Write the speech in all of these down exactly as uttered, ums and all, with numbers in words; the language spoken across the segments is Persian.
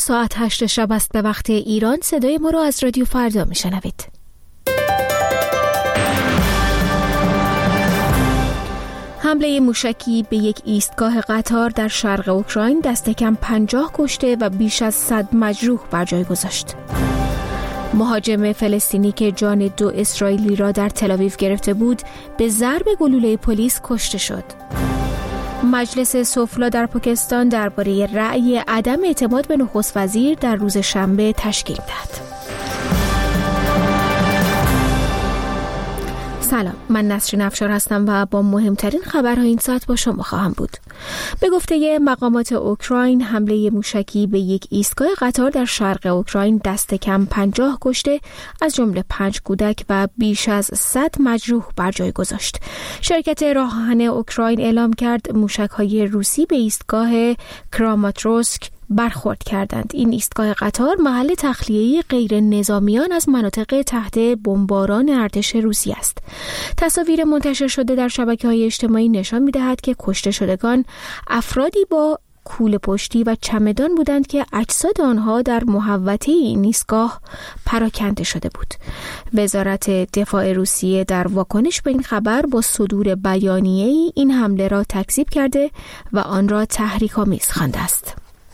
ساعت هشت شب است به وقت ایران. صدای ما را از رادیو فردا میشنوید. حمله موشکی به یک ایستگاه قطار در شرق اوکراین دست کم پنجاه کشته و بیش از صد مجروح بر جای گذاشت. مهاجم فلسطینی که جان دو اسرائیلی را در تل‌آویو گرفته بود به ضرب گلوله پلیس کشته شد. مجلس سوفلا در پاکستان درباره رأی عدم اعتماد به نخست وزیر در روز شنبه تشکیل داد. سلام، من نسرین افشار هستم و با مهمترین خبرهای این ساعت با شما خواهم بود. به گفته مقامات اوکراین، حمله موشکی به یک ایستگاه قطار در شرق اوکراین دست کم پنجاه کشته، از جمله پنج کودک و بیش از صد مجروح بر جای گذاشت. شرکت راه آهن اوکراین اعلام کرد موشک‌های روسی به ایستگاه کراماتورسک برخورد کردند. این ایستگاه قطار محل تخلیه غیر نظامیان از مناطق تحت بمباران ارتش روسی است. تصاویر منتشر شده در شبکه‌های اجتماعی نشان می‌دهد که کشته شدگان افرادی با کوله پشتی و چمدان بودند که اجساد آنها در محوطه این ایستگاه پراکنده شده بود. وزارت دفاع روسیه در واکنش به این خبر با صدور بیانیه‌ای این حمله را تکذیب کرده و آن را تحریک‌آمیز خوانده است.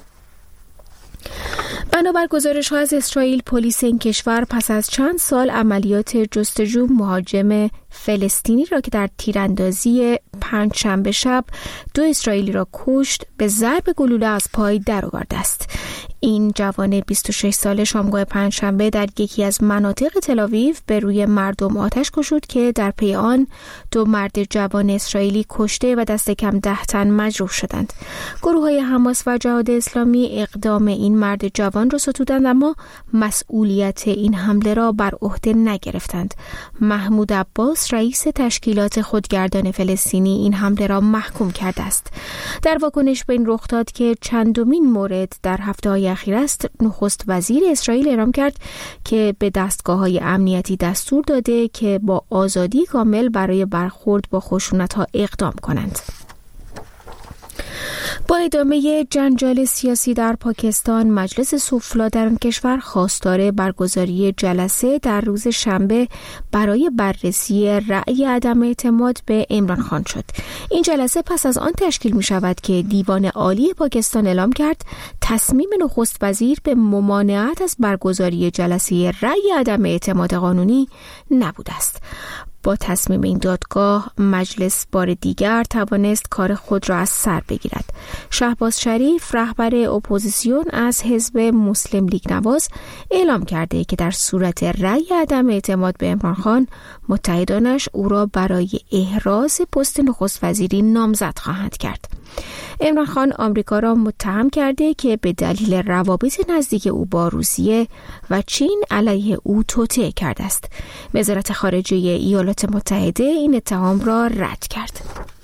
بنابر گزارش‌ها از اسرائیل، پلیس این کشور پس از چند سال عملیات جستجو مهاجم فلسطینی را که در تیراندازی پنجشنبه شب دو اسرائیلی را کشت به ضرب گلوله از پای درآورده است. این جوان بیست و شش ساله شامگاه پنجشنبه در یکی از مناطق تل‌آویو به روی مردم آتش گشود که در پی آن دو مرد جوان اسرائیلی کشته و دست کم ده تن مجروح شدند. گروه‌های حماس و جهاد اسلامی اقدام این مرد جوان را ستودند، اما مسئولیت این حمله را بر عهده نگرفتند. محمود عباس، رئیس تشکیلات خودگردان فلسطینی، این حمله را محکوم کرده است. در واکنش به این رخداد که چندمین مورد در هفته‌های اخیر است، نخست وزیر اسرائیل اعلام کرد که به دستگاه‌های امنیتی دستور داده که با آزادی کامل برای برخورد با خشونت‌ها اقدام کنند. با ادامه جنجال سیاسی در پاکستان، مجلس سوفلا در آن کشور خواستار برگزاری جلسه در روز شنبه برای بررسی رأی عدم اعتماد به عمران خان شد. این جلسه پس از آن تشکیل می شود که دیوان عالی پاکستان اعلام کرد تصمیم نخست وزیر به ممانعت از برگزاری جلسه رأی عدم اعتماد قانونی نبوده است. با تصمیم این دادگاه، مجلس بار دیگر توانست کار خود را از سر بگیرد. شهباز شریف، رهبر اپوزیسیون از حزب مسلم لیگ نواز، اعلام کرده که در صورت رأی عدم اعتماد به عمران خان، متحدانش او را برای احراز پست نخست وزیری نامزد خواهند کرد. عمران خان آمریکا را متهم کرده که به دلیل روابط نزدیک او با روسیه و چین علیه او توطئه کرده است. وزارت خارجه ایالات متحده این اتهام را رد کرد.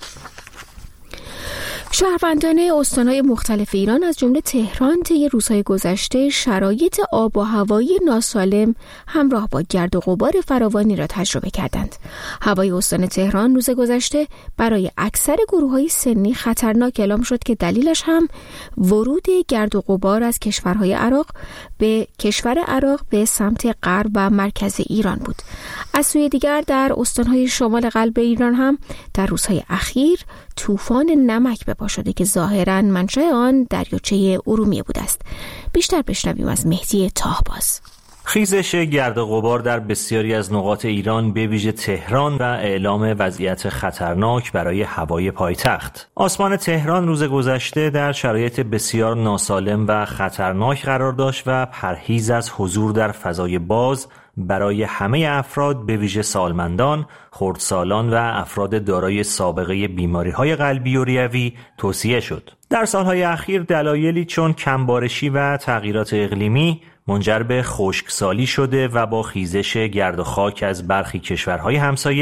شهروندان استان‌های مختلف ایران از جمله تهران طی روزهای گذشته شرایط آب و هوایی ناسالم همراه با گرد و غبار فراوانی را تجربه کردند. هوای استان تهران روز گذشته برای اکثر گروه‌های سنی خطرناک اعلام شد که دلیلش هم ورود گرد و غبار از کشورهای عراق به کشور عراق به سمت غرب و مرکز ایران بود. از سوی دیگر در استان‌های شمال قلب ایران هم در روزهای اخیر طوفان نمک به پا شده که ظاهراً منشأ آن دریاچه ارومیه بوده است. بیشتر بشنویم از مهدی طاهباز. خیزش گرد و غبار در بسیاری از نقاط ایران به ویژه تهران و اعلام وضعیت خطرناک برای هوای پایتخت. آسمان تهران روز گذشته در شرایط بسیار ناسالم و خطرناک قرار داشت و پرهیز از حضور در فضای باز برای همه افراد به ویژه سالمندان، خردسالان و افراد دارای سابقه بیماری‌های قلبی و ریوی توصیه شد. در سالهای اخیر دلایلی چون کمبارشی و تغییرات اقلیمی منجر به خشکسالی شده و با خیزش گرد و خاک از برخی کشورهای همسایه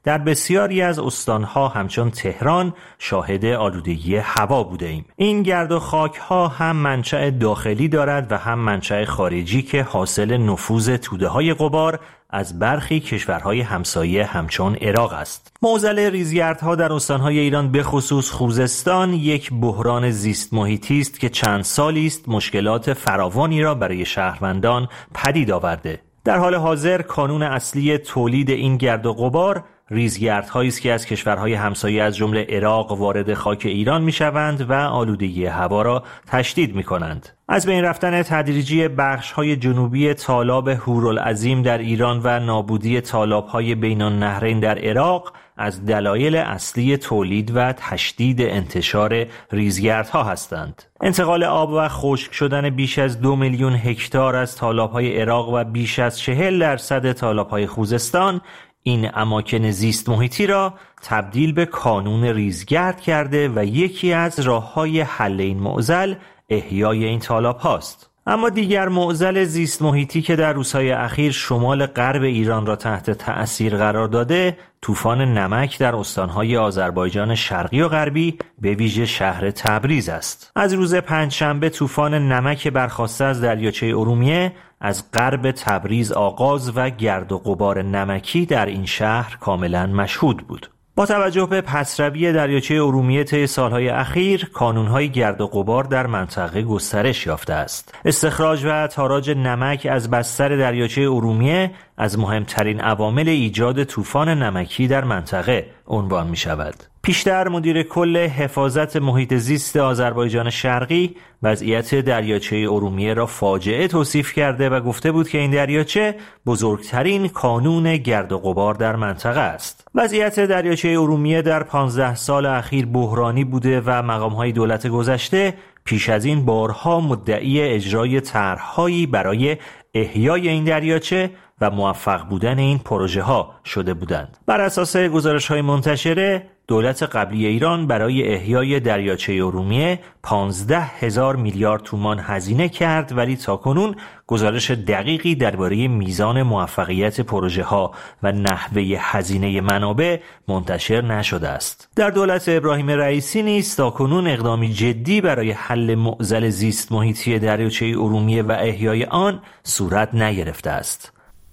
در بسیاری از استانها همچون تهران شاهد آلودگی هوا بوده ایم. این گرد و خاک ها هم منشأ داخلی دارد و هم منشأ خارجی که حاصل نفوذ توده های غبار از برخی کشورهای همسایه همچون عراق است. معضل ریزگردها در استانهای ایران به خصوص خوزستان یک بحران زیست محیطی است که چند سالی است مشکلات فراوانی را برای شهروندان پدید آورده. در حال حاضر کانون اصلی تولید این گرد و غبار ریزگردهایی است که از کشورهای همسایه از جمله عراق وارد خاک ایران میشوند و آلودگی هوا را تشدید میکنند. از بین رفتن تدریجی بخش‌های جنوبی تالاب هورالعظیم در ایران و نابودی تالاب‌های بین النهرین در عراق از دلایل اصلی تولید و تشدید انتشار ریزگردها هستند. انتقال آب و خشک شدن بیش از دو میلیون هکتار از تالاب‌های عراق و بیش از چهل درصد تالاب‌های خوزستان این اماکن زیست محیطی را تبدیل به کانون ریزگرد کرده و یکی از راه‌های حل این معضل احیای این تالاب هاست. اما دیگر معضل زیست محیطی که در روزهای اخیر شمال غرب ایران را تحت تأثیر قرار داده، طوفان نمک در استانهای آذربایجان شرقی و غربی به ویژه شهر تبریز است. از روز پنجشنبه طوفان نمک برخاسته از دریاچه ارومیه از غرب تبریز آغاز و گرد و غبار نمکی در این شهر کاملا مشهود بود. با توجه به پسروی دریاچه ارومیه طی سالهای اخیر، کانون‌های گرد و غبار در منطقه گسترش یافته است. استخراج و تاراج نمک از بستر دریاچه ارومیه از مهمترین عوامل ایجاد طوفان نمکی در منطقه عنوان می‌شود. پیشتر مدیر کل حفاظت محیط زیست آذربایجان شرقی وضعیت دریاچه ارومیه را فاجعه توصیف کرده و گفته بود که این دریاچه بزرگترین کانون گرد و غبار در منطقه است. وضعیت دریاچه ارومیه در پانزده سال اخیر بحرانی بوده و مقام‌های دولت گذشته پیش از این بارها مدعی اجرای طرح‌هایی برای احیای این دریاچه و موفق بودن این پروژه ها شده بودند. بر اساس گزارش‌های منتشره، دولت قبلی ایران برای احیای دریاچه ارومیه پانزده هزار میلیارد تومان هزینه کرد، ولی تاکنون گزارش دقیقی درباره میزان موفقیت پروژه ها و نحوه هزینه منابع منتشر نشده است. در دولت ابراهیم رئیسی نیز تاکنون اقدامی جدی برای حل معضل زیست محیطی دریاچه ارومیه و احیای آن صورت نگرفته است.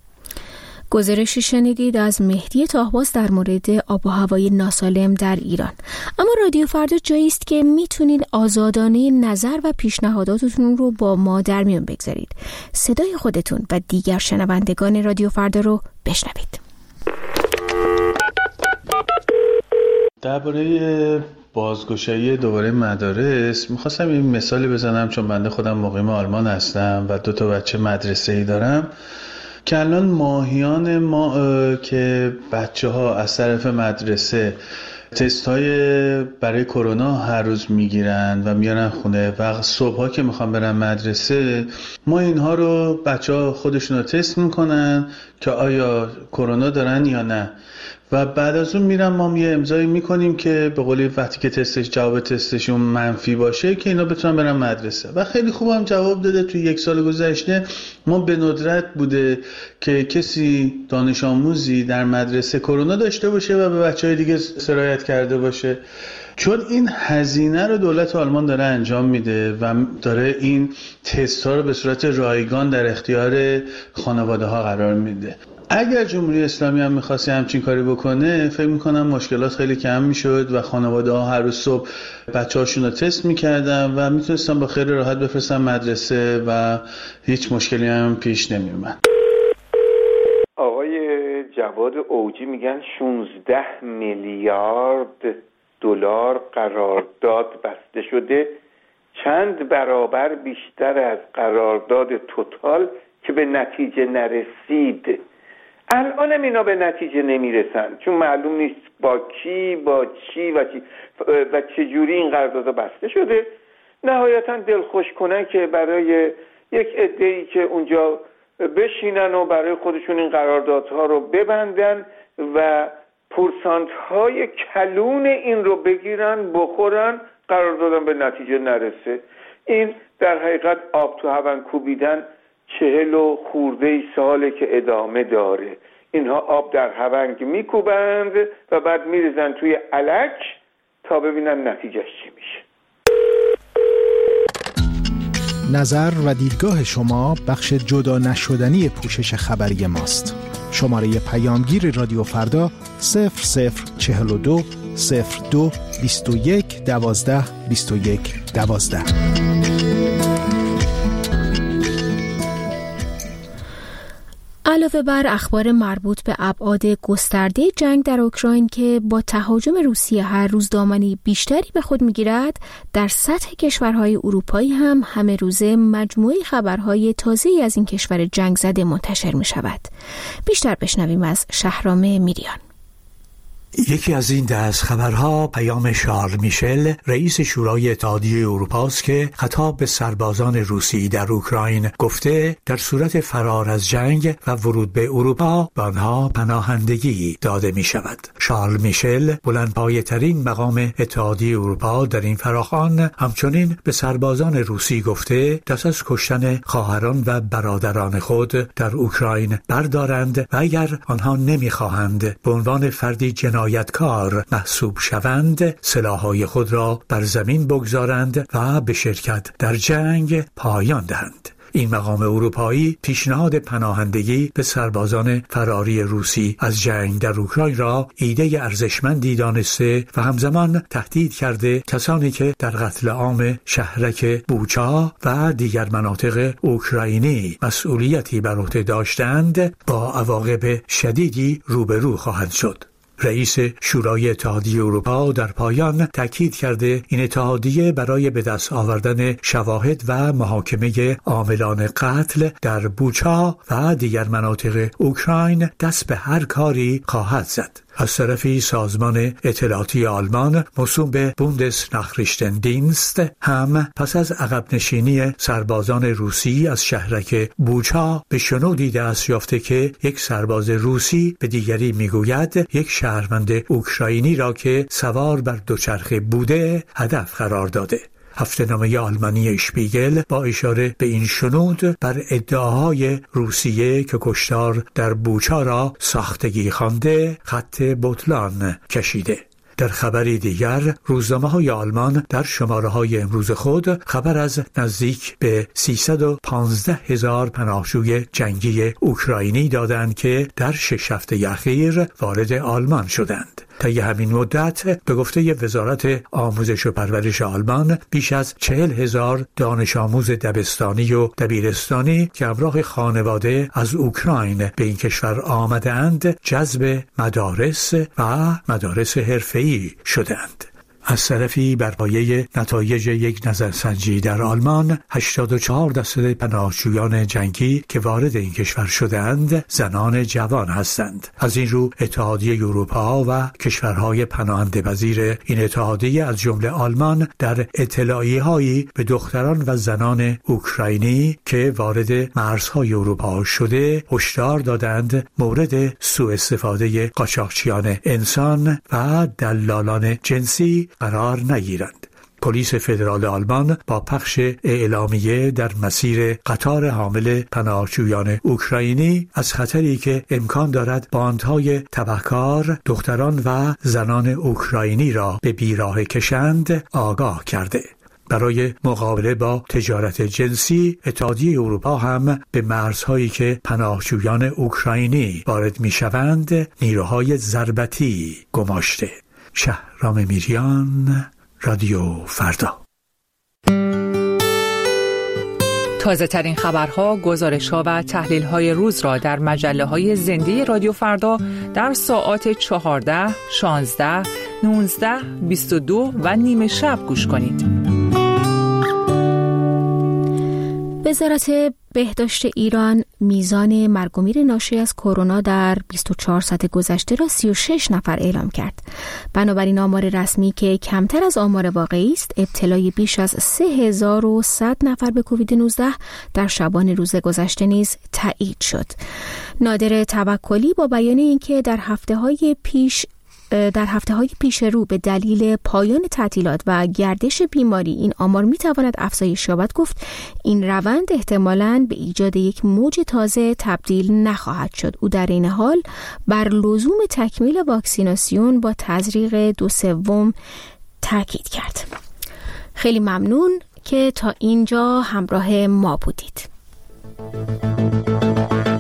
گزارشی شنیدید از مهدی طاهباز در مورد آب و هوای ناسالم در ایران. اما رادیو فردا جایی است که میتونید آزادانه نظر و پیشنهاداتتون رو با ما در میون بگذارید. صدای خودتون و دیگر شنوندگان رادیو فردا رو بشنوید. درباره بازگشایی دوباره مدارس میخواستم این مثالی بزنم، چون بنده خودم مقیم آلمان هستم و دو تا بچه مدرسه‌ای دارم که الان ماهیان ما که بچه ها از طرف مدرسه تست های برای کرونا هر روز میگیرن و میارن خونه و صبح ها که میخوان برن مدرسه، ما اینها رو بچه ها خودشون رو تست میکنن که آیا کرونا دارن یا نه، و بعد از اون میرن ما یه امضایی میکنیم که به قولی وقتی که تستش جواب تستشون منفی باشه که اینا بتونن برن مدرسه. و خیلی خوب هم جواب داده. توی یک سال گذشته ما به ندرت بوده که کسی دانش آموزی در مدرسه کرونا داشته باشه و به بچهای دیگه سرایت کرده باشه، چون این هزینه رو دولت آلمان داره انجام میده و داره این تست ها رو به صورت رایگان در اختیار خانواده ها قرار میده. اگر جمهوری اسلامی هم می‌خواسته همچین کاری بکنه، فکر می‌کنم مشکلات خیلی کم می‌شد و خانواده‌ها هر روز صبح بچه‌هاشون رو تست می‌کردن و می‌تونستن با خیلی راحت بفرستن مدرسه و هیچ مشکلی هم پیش نمی‌اومد. آقای جواد اوجی میگن شانزده میلیارد دلار قرارداد بسته شده، چند برابر بیشتر از قرارداد توتال که به نتیجه نرسید. الان هم اینا به نتیجه نمیرسن چون معلوم نیست با کی با چی و چی و چجوری این قرارداد بسته شده. نهایتا دلخوش کنن که برای یک عده‌ای که اونجا بشینن و برای خودشون این قراردادها رو ببندن و پورسانت‌های کلون این رو بگیرن بخورن، قراردادم به نتیجه نرسه. این در حقیقت آب تو هون کوبیدن چهل و خورده ای ساله که ادامه داره. اینها آب در هونگ میکوبند و بعد میریزن توی الک تا ببینن نتیجهش چی میشه. نظر و دیدگاه شما بخش جدا نشدنی پوشش خبری ماست. شماره پیامگیر رادیو فردا صفر صفر چهل و دو صفر دو بیست و یک دوازده بیست و یک دوازده. علاوه بر اخبار مربوط به ابعاد گسترده جنگ در اوکراین که با تهاجم روسیه هر روز دامنی بیشتری به خود میگیرد، در سطح کشورهای اروپایی هم همه روزه مجموعه خبرهای تازه‌ای از این کشور جنگ زده منتشر می شود. بیشتر بشنویم از شهرام میریان. یکی از این دست خبرها پیام شارل میشل رئیس شورای اتحادیه اروپا است که خطاب به سربازان روسی در اوکراین گفته در صورت فرار از جنگ و ورود به اروپا به آنها پناهندگی داده می شود. شارل میشل بلندپایه‌ترین مقام اتحادیه اروپا در این فراخوان همچنین به سربازان روسی گفته دست از کشتن خواهران و برادران خود در اوکراین بردارند و اگر آنها نمی‌خواهند به عنوان فردی جنایتکار محسوب شوند سلاح‌های خود را بر زمین بگذارند و به شرکت در جنگ پایان دهند. این مقام اروپایی پیشنهاد پناهندگی به سربازان فراری روسی از جنگ در اوکراین را ایده ارزشمندی دانسته و همزمان تهدید کرده کسانی که در قتل عام شهرک بوچا و دیگر مناطق اوکراینی مسئولیتی بر عهده داشتند با عواقب شدیدی روبرو خواهند شد. رئیس شورای اتحادیه اروپا در پایان تاکید کرده این اتحادیه برای به دست آوردن شواهد و محاکمه عاملان قتل در بوچا و دیگر مناطق اوکراین دست به هر کاری خواهد زد. از طرفی سازمان اطلاعاتی آلمان موسوم به بوندسناخریشتندینست هم پس از عقب نشینی سربازان روسی از شهرک بوچا به شنودی دست یافته که یک سرباز روسی به دیگری میگوید یک شهروند اوکراینی را که سوار بر دوچرخه بوده هدف قرار داده. هفته‌نامه آلمانی اشپیگل با اشاره به این شنود بر ادعاهای روسیه که کشتار در بوچا را ساختگی خوانده خط بطلان کشیده. در خبری دیگر روزنامه‌های آلمان در شماره‌های امروز خود خبر از نزدیک به سیصد و پانزده هزار پناهجوی جنگی اوکراینی دادند که در شش هفته اخیر وارد آلمان شدند. طی همین مدت به گفته وزارت آموزش و پرورش آلمان بیش از چهل هزار دانش آموز دبستانی و دبیرستانی که همراه خانواده از اوکراین به این کشور آمدند جذب مدارس و مدارس حرفه‌ای شدند. از طرفی بر پایه نتایج یک نظرسنجی در آلمان هشتاد و چهار درصد پناهجویان جنگی که وارد این کشور شدند زنان جوان هستند. از این رو اتحادیه اروپا و کشورهای پناهنده پذیر این اتحادیه از جمله آلمان در اطلاعیه‌هایی به دختران و زنان اوکراینی که وارد مرزهای اروپا شده هشدار دادند مورد سوء استفاده قاچاقچیان انسان و دلالان جنسی قرار نگیرند. پلیس فدرال آلمان با پخش اعلامیه در مسیر قطار حامل پناهجویان اوکراینی از خطری که امکان دارد باندهای تبهکار دختران و زنان اوکراینی را به بیراه کشند آگاه کرده. برای مقابله با تجارت جنسی اتحادیه اروپا هم به مرزهایی که پناهجویان اوکراینی وارد می‌شوند نیروهای ضربتی گماشته. شهرام میریان، رادیو فردا. تازه ترین خبرها، گزارش‌ها و تحلیل‌های روز را در مجله‌های زنده رادیو فردا در ساعات چهارده، شانزده، نوزده، بیست و دو و نیمه شب گوش کنید. وزارت بهداشت ایران میزان مرگ و میر ناشی از کرونا در بیست و چهار ساعت گذشته را سی و شش نفر اعلام کرد. بنابراین آمار رسمی که کمتر از آمار واقعی است، ابتلای بیش از سه هزار و صد نفر به کووید نوزده در شبان روز گذشته نیز تایید شد. نادر توکلی با بیان اینکه در هفته‌های پیش در هفته‌های پیش رو به دلیل پایان تعطیلات و گردش بیماری این آمار می‌تواند افزایش یابد گفت این روند احتمالاً به ایجاد یک موج تازه تبدیل نخواهد شد. او در این حال بر لزوم تکمیل واکسیناسیون با تزریق دو سوم تاکید کرد. خیلی ممنون که تا اینجا همراه ما بودید.